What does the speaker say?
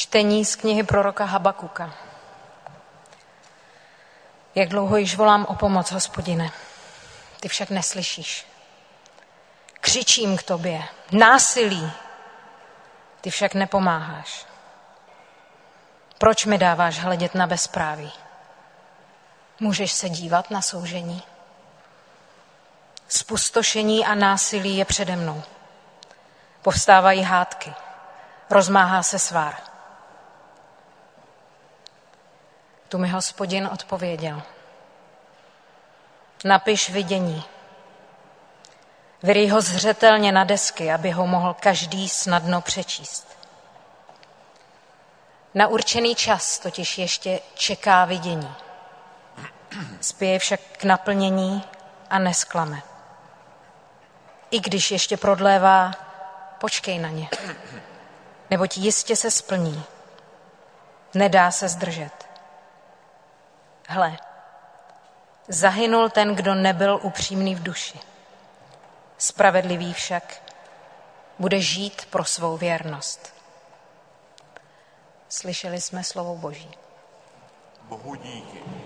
Čtení z knihy proroka Habakuka. Jak dlouho již volám o pomoc, Hospodine, ty však neslyšíš. Křičím k tobě, násilí, ty však nepomáháš. Proč mi dáváš hledět na bezpráví? Můžeš se dívat na soužení? Spustošení a násilí je přede mnou. Povstávají hádky, rozmáhá se svár. Tu mi Hospodin odpověděl. Napiš vidění. Vyryj ho zřetelně na desky, aby ho mohl každý snadno přečíst. Na určený čas totiž ještě čeká vidění. Spěje však k naplnění a nesklame. I když ještě prodlévá, počkej na ně, neboť jistě se splní. Nedá se zdržet. Hle, zahynul ten, kdo nebyl upřímný v duši. Spravedlivý však bude žít pro svou věrnost. Slyšeli jsme slovo Boží. Bohu díky.